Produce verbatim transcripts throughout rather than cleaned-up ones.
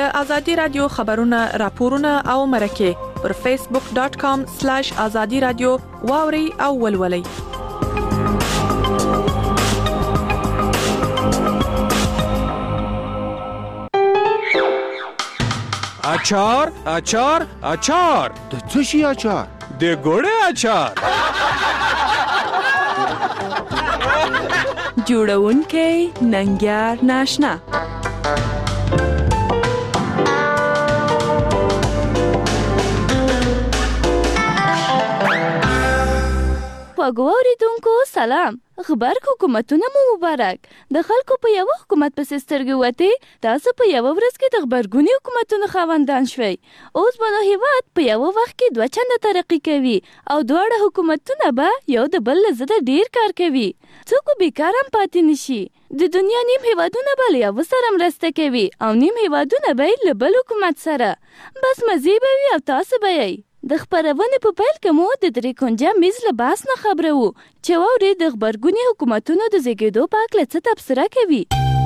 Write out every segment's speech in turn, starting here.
د ازادي رادیو خبرونه راپورونه او مرکه پر فیسبوک ډاٹ کام سلیش ازادي رادیو واوري او ولولئ. اچار اچار اچار د څه شي اچار؟ د ګوړې اچار. جوړونکی ننګیار ناشنا. وګوریدونکو سلام. خبرک حکومتونه مو مبارک. د خلکو په یو حکومت پسې سترګې وته، تاسو په یو ورځ کې د خبرګونی حکومتونو خاوندان شوي. اوس به نو هیواد په یو وخت کې دوه چنده ترقی کوي او دواړه حکومتونه به یو د بل له زده ډیر کار کوي. څوک بیکار هم پاتې نشي. د دنیا نیم هیوادونه به له یو سره مرسته کوي او نیم هیوادونه به له بل حکومت سره. بس مزې به وي او تاسو به یې. د خبرونې په پیل کې مو د درې کونجه میز له بحث نه خبره وو چې واورئ د غبرګوني حکومتونو د زیږېدو په هکله څه تبصره کوي.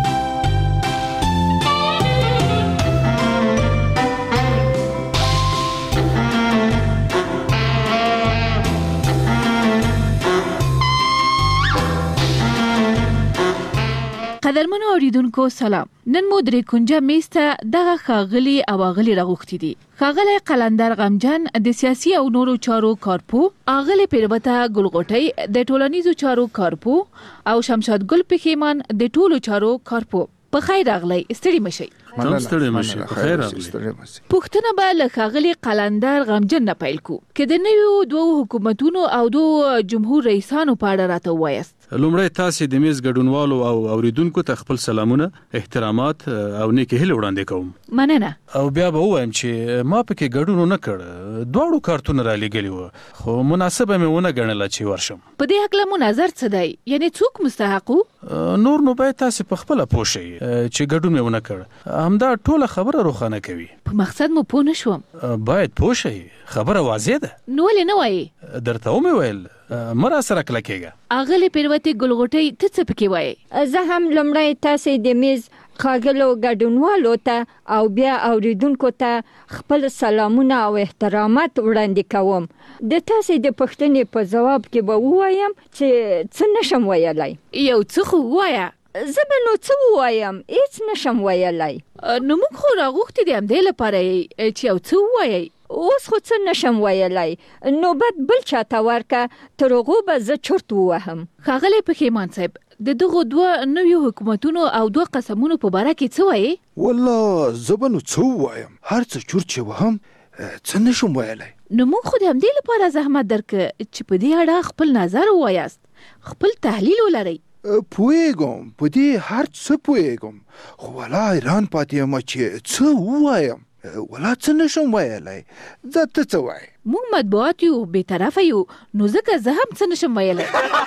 قدرمنو اوریدونکو سلام. نن مو درې کونجه میز ته دغه ښاغلي او اغلي راغوښتي دي. ښاغلی قلندر غمجن د سیاسي او نورو چارو کارپو، اغلي پیروته ګلغوټۍ د ټولنیزو چارو کارپو او شمشاد ګل پښیمان د ټولو چارو کارپو. په خیر راغلی. ستړي مشئ. تم ستړي مشئ. په خیر راغلی. پوښتنه به له ښاغلي قلندر غمجن نه پیل کو چې د نویو دوو حکومتونو او دوو جمهور رئیسانو په اړه راته ووایاست. لومړی تاسو د میز ګډونوالو او اوریدونکو ته خپل سلامونه، احترامات او نیکی هیله وړاندې کوم. مننه. او بیا به وایم چې ما پکې ګډون نه کړ. دواړو کارتونه را لګلی و، خو مناسبه مې ونه ګڼله چې ورشم. په دې هکله مو نظر څه دی؟ یعنی څوک مستحق وو؟ نور نو باید تاسو په خپل پوه شئ چې ګډون مې ونه کړ. همدا ټوله خبره روښانه کوي. په مقصد مو پوه نه شوم. باید پوه شئ. خبره واضح ده. نو ولې نه وایي؟ درته ومې ویل مر سره کلکېږه. اغلې پیروتې ګلغوټۍ ته څه پکې وایي؟ زه هم لمړی تاسو د میز ښاغلو ګډونوالو ته او بیا اوریدونکو ته خپل سلامونه او احترامات وړاندې کوم. د تاسو د پوښتنې په ځواب کې به ووایم چې څه نشم ویلای. یو څه خو ووایه. زه به نو څه ووایم؟ هیڅ نشم ویلای. نو موږ خو راغوښتي دي همدې لپاره چې یو څه ووایئ. اوس خو څه نشم ویلای. نوبت بل چاته ورکه، تر هغو به زه چرت ووهم. ښاغلی پښیمان صاحب، د دغو دوه نویو حکومتونو او دوه قسمونو په باره کې څه وایي؟ والله زه به نو څه ووایم؟ هر څه چرت چې وهم څه نشم ویلای. نو موږ خو د همدې لپاره زحمت درکه چې په دې اړه خپل نظر ووایاست، خپل تحلیل ولرئ. پوهیږم، په دې هر څه پوهیږم، خو ولا حیران پاتې یم چې څه ووایم. ولا څه نشم ویلای. زه ته څه وایې؟ موږ مطبوعات یو، بې طرفه یو، نو ځکه زه هم څه نشم ویلای.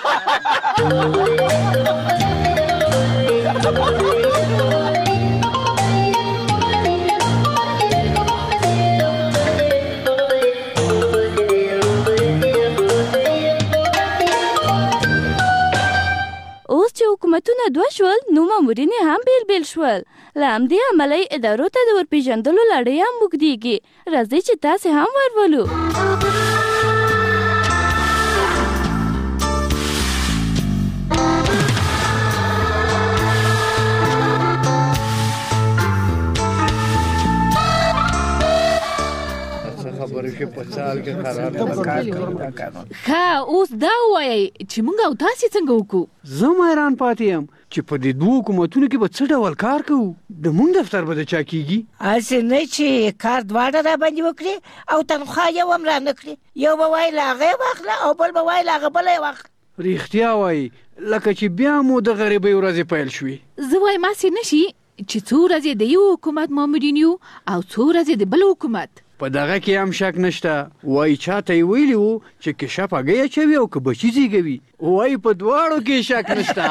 اوس چې حکومتونه دوه شول، نو مامورین هم بیل بیل شول. له همدې امله ادارو ته د ورپېژندلو لړۍ هم اوږدېږي. راځئ چې تاسې هم ورولو. ښه، اوس دا ووایئ چې موږ او تاسې څنګه وکړو؟ زه هم حیران پاتې یم چې په دې دوو حکومتونو کې به څه ډول کار کوو. د مونږ دفتر به د چا کېږي؟ هسې نه چې کار دواړه را باندې وکړي او تنخواه یو هم را نه کړي. یو به وایي له هغه یې واخله او بل به وایي له هغه بله یې واخله. رښتیا وایي، لکه چې بیا مو د غریبۍ ورځې پیل شوې. زه وایم هسې نه شي چې څو ورځې د یو حکومت مامورین یو او څو ورځې د بل حکومت. په دغه کې هم شک نشته. وایي چاته یې ویلي وو چې کشپ هګۍ اچوي او که بچي زیږوي. وایي په دواړو کې شک نشته.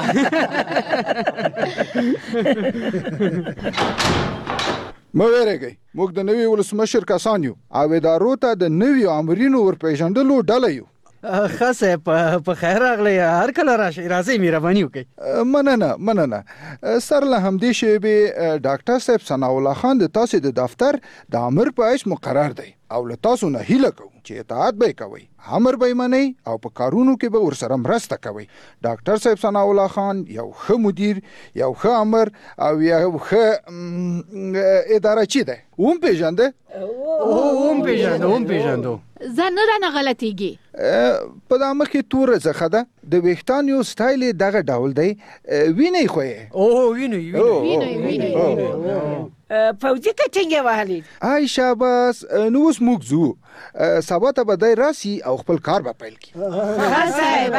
مه ویرېږئ، موږ د نوي ولسمشر کسان یو او ادارو ته د نویو امرینو ورپېژندلو ډله یو. ښه صاحب په خیر راغلی هر کله راشئ راځئ مهرباني وکړئ مننه مننه سر له همدې شیبې ډاکټر صاحب ثناء الله خان د تاسې د دفتر د امر په عیش مقرر دی او له تاسو نه هیله کوم چې اطاعت به کوئ امر به منئ او په کارونو کې به ورسره مرسته کوئ ډاکټر صاحب ثناء الله خان یو ښه مدیر یو ښه امر او یو ښه اداره چی دی اوم پیژنده اوم پیژنده اوم پیژندو ځان نه رانه غلطیږي په دا مخ کې توره څخه ده د ویښتانو سټایل دغه ډول دی ویني خو او ویني ویني ویني فوزي کټینګ وهلی آی شاباس نو اوس موږ ځو سبا ته به دی راسي او خپل کار به پیل کړي ښه صاحب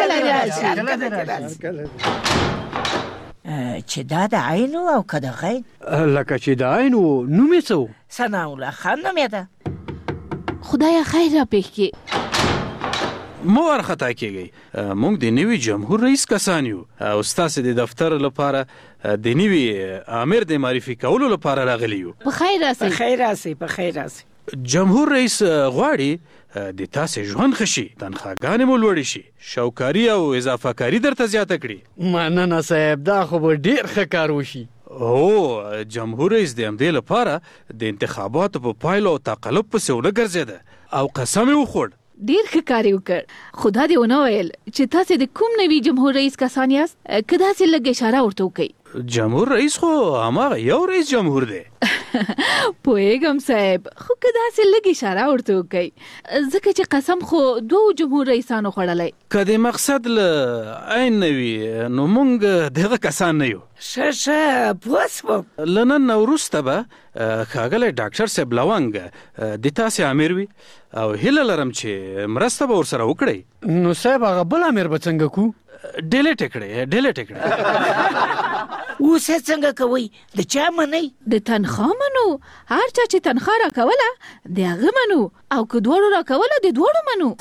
چې دا د عین او که د غین لکه چې د عین نوم یې څه ثناء الله خان نوم یې ده خدایا خیر را پېښ کړي مو ورخطا کېږئ موږ د نوي جمهور رئیس کسان یو او ستاسې د دفتر لپاره د نوي امر د معرفي کولو لپاره راغلی یو په خیر راسئ په خیر راسئ په خیر راسئ جمهور رئیس غواړي د تاسې ژوند ښه شي تنخواګانې مو لوړې شي شوکاري او اضافه کاري درته زیاته کړي مننه صاحب دا خو به ډېر ښه کار وشي هو جمهور رئیس د همدې لپاره د انتخاباتو په پایلو او تقلب پسې ونه ګرځېده او قسم یې وخوړ ډیر ښه کار یې وکړ خدا دې ونه ویل چې تاسې د کوم نوي جمهور رئیس کسان یاست که داسې لږ اشاره ورته وکړئ جمهور رئیس خو هماغه یو رئیس جمهور دی پوهېږم صاحب خو که داسې لږ اشاره ورته وکړئ ځکه چې قسم خو دوو جمهور رئیسانو خوړلی که د مقصد له عین نه وي نو موږ دغه کسان نه یو ښه ښه پوه شوم له نن نه وروسته به ښاغلی ډاکټر صاحب لونګ د تاسې امیر وي او هیله لرم چې مرسته به ورسره وکړئ نو صاحب هغه بل امیر به څنګه کو ډیلیټ یې کړئ ډیلیټ یې کړئ اوس یې څنګه کوئ د چا منئ د تنخوا منو هر چا چې تنخوا راکوله د هغه منو او که دواړو راکوله د دواړو منو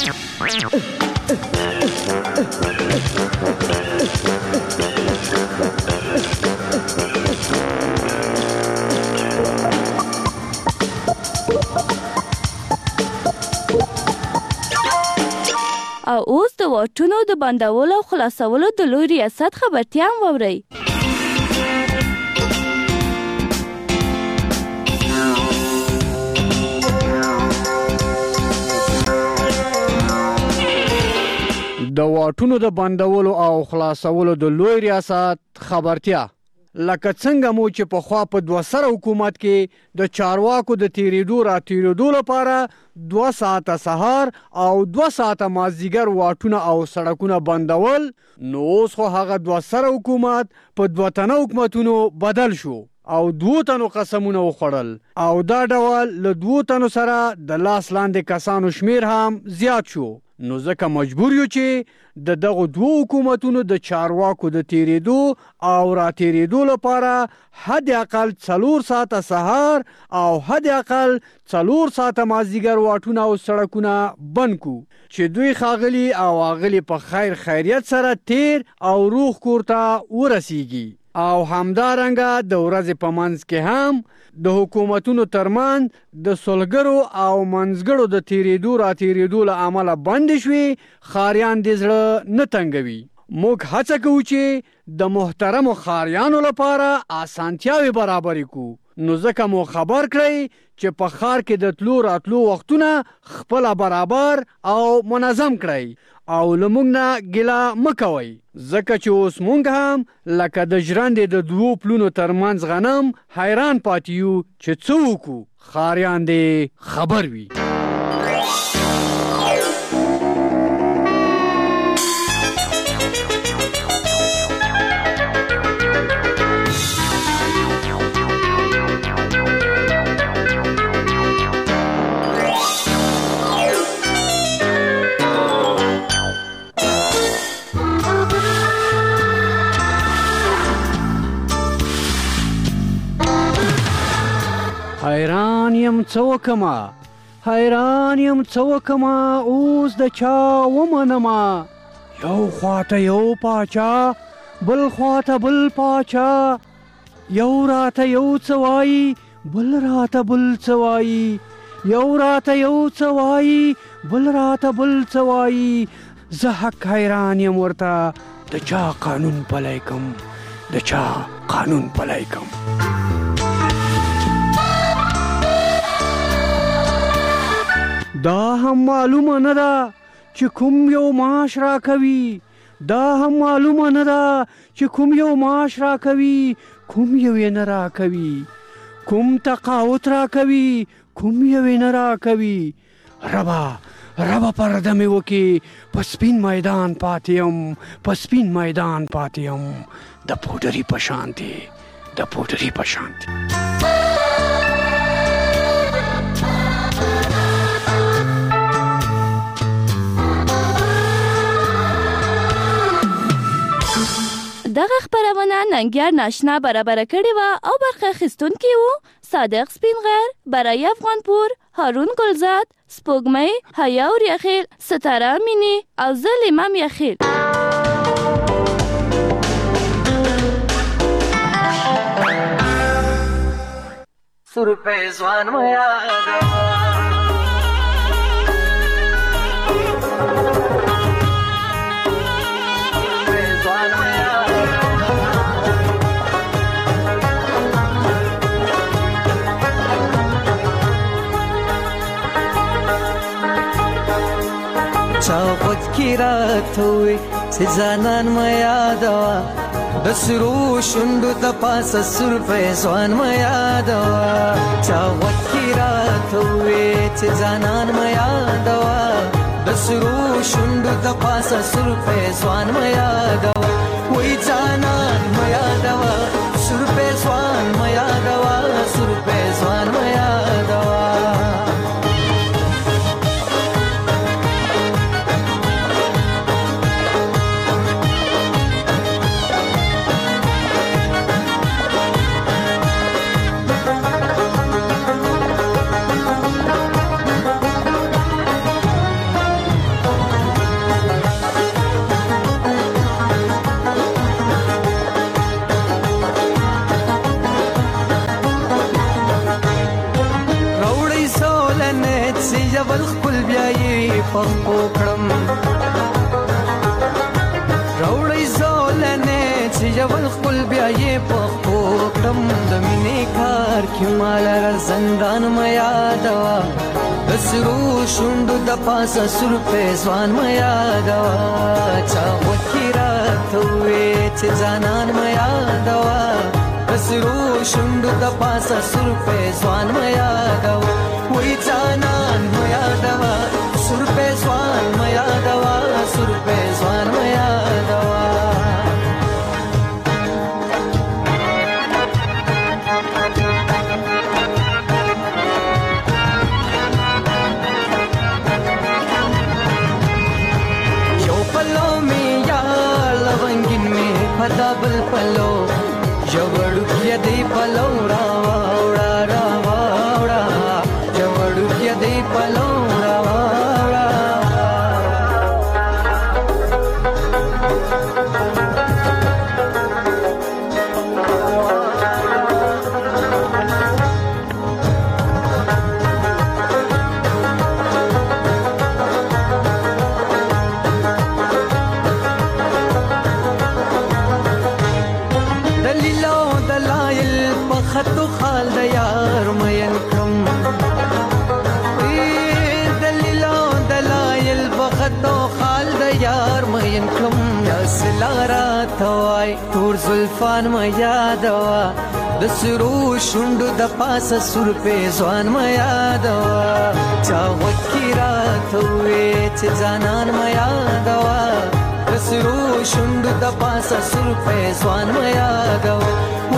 او اوس د واټونو د بندولو او خلاصولو د لوی ریاست خبرتیا هم واورئ. د واټونو د بندولو او خلاصولو د لوی ریاست خبرتیا. لکه څنګه مو چې په خوا په دوه سره حکومت کې د چارواکو د تیریدو را تیریدو لپاره دوه ساعته سهار او دوه ساعته مازدیګر واټونه او سړکونه بندول، نو اوس خو هغه دوه سره حکومت په دوه تنه حکومتونو بدل شو او دوه تنو قسمونه وخوړل او دا ډول له دوه تنو سره د لاس لاندې کسانو شمیر هم زیات شو. نو ځکه مجبور یو چې د دغه دوه حکومتونو د چارواکو د تیریدو او را تیریدو لپاره حد اقل څلور ساعته سهار او حد اقل څلور ساعته مازدیګر واټونه او سړکونه بند کو چې دوی ښاغلي او اغلي په خیر خیریت سره تیر او روغ کور ته ورسیږي. او همدارنګه د ورځې په منځ کې هم د حکومتونو ترمن د سولګرو او منځګړو د تیریدو را تیریدو له امله بند شوي، ښاریان دې زړه نه تنګوي. موږ هڅه کوو چې د محترمو ښاریانو لپاره اسانتیاوې برابرې کړو، نو ځکه مو خبر کړئ چې په ښار کې د تلو راتلو وختونه خپله برابر او منظم کړئ او له موږ نه ګیله مه کوئ، ځکه چې اوس موږ هم لکه د ژرندې د دوو پلونو ترمنځ غنم حیران پاتې یو چې څه وکړو. ښاریان دې خبر وي. حیران یم څه وکمه، حیران یم څه وکمه، اوس د چا ومنمه. یو خواته یو پاچا، بل خواته بل پاچا، یو راته یو څه وایي، بل راته بل څه وایي. یو راته یو څه وایي بل راته بل څه وایي زه حق حیران یم ورته د چا قانون پلی کم د چا قانون پلی کم. دا هم معلومه نه ده چې کوم یو معاش را کوي، دا هم معلومه نه ده چې کوم یو معاش را کوي کوم یو یې نه را کوي، کوم تقاوت را کوي کوم یو یې نه را کوي. ربا ربا پرده مې وکې په سپین میدان پاتې یم، په سپین میدان پاتې یم د پوډري په شانتې د پوډري په شانتې. دغه خپرونه ننګیار ناشنا برابره کړې وه او برخه اخیستونکي وو صادق سپینغر، برای افغانپور، هارون ګلزاد، سپوږمۍ، حیا اوريخیل، ستاره امینی او زه لیمام یخیل. سر په ځوان مې یاد چاوت کی رات ہوئی سی زانان ما یادوا بسرو شندو تا پاس سر پیسوان ما یادوا چاوت کی رات ہوئی سی زانان ما یادوا بسرو شندو تا پاس سر پیسوان ما یادوا وی زانان ما یادوا سر پیسوان ما یادوا سر پیسوان ما یادوا ول خپل بیاي پخپو کړم راوړی زولنه چې ول خپل بیاي پخپو کړم د مینې کار کې مال را زندان ما یادوا بسرو شوندو د پاسه سر په ځوان ما یادوا چا وکیرا ته چې ځانان ما یادوا بسرو شوندو د پاسه سر په ځوان ما یادوا وی ځانان ما یادوا سر په ځوان ما یادوا سر په ځوان ما یادوا یو پلو می یا لونګین می پتا بل پلو جوړو کې دی پلو را وړا را وړا جوړو کې دی پلو را وړا خطو خال د یار مین کم دلیلو دلایل بخطو خال د یار مین کم یاسلارا توای تور زلفان ما یادوا د سرو شوندو د پاسه سر په ځوان ما یادوا چا وکیرا توې چې ځانان ما یادوا د سرو شوندو د پاسه سر په ځوان ما یادوا